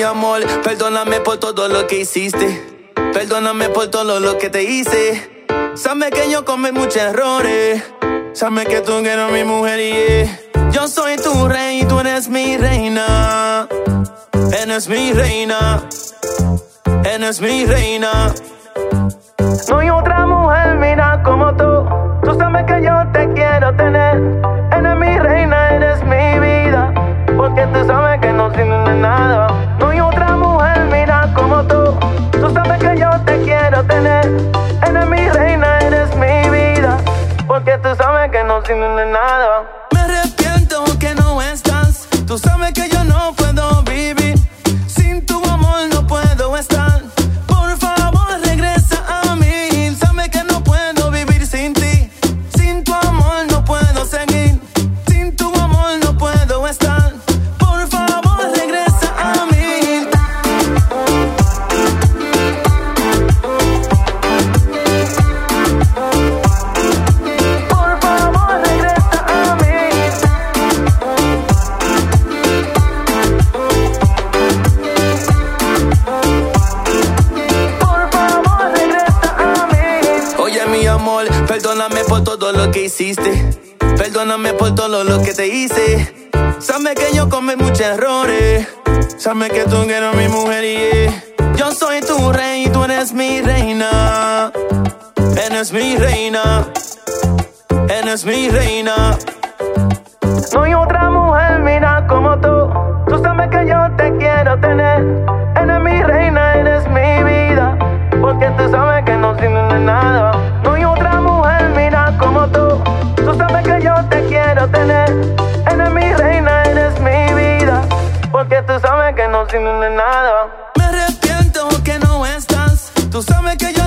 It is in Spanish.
amor, perdóname por todo lo que hiciste. Perdóname por todo lo que te hice. Sabes que yo cometí muchos errores. Sabes que tú eres mi mujer y yo soy tu rey y tú eres mi reina. Eres mi reina. Eres mi reina. No hay otra mujer, mira como tú. Tú sabes que yo te quiero tener. Eres mi reina, eres mi vida. Porque tú sabes que no sirve de nada. No hay otra mujer, mira como tú. Tú sabes que yo te quiero tener. Eres mi reina, eres mi vida. Porque tú sabes que no sirve de nada. Me arrepiento que no estás. Tú sabes que yo no puedo vivir. Sin tu amor no puedo estar. Por favor regresa a mí. Sabes que no puedo vivir sin ti. Sin tu amor no puedo seguir. Sin tu amor no puedo estar. Por favor regresa a mí. Por favor regresa a mí. Por favor regresa a mí. Oye mi amor, perdóname por todo lo que hiciste. Perdóname por todo lo que te hice. Sabes que yo cometí muchos errores. Sabes que tú eres mi mujer y yo soy tu rey y tú eres mi reina. Eres mi reina. Eres mi reina. No hay otra mujer, mira como tú. Tú sabes que yo te quiero tener. Eres mi reina, eres mi vida. Porque tú sabes que no sirve de nada. No hay otra mujer, mira como tú. Tú sabes que yo te quiero tener. Eres mi reina, eres mi vida. Porque tú sabes que no sirve de nada. Me arrepiento que no estás. Tú sabes que yo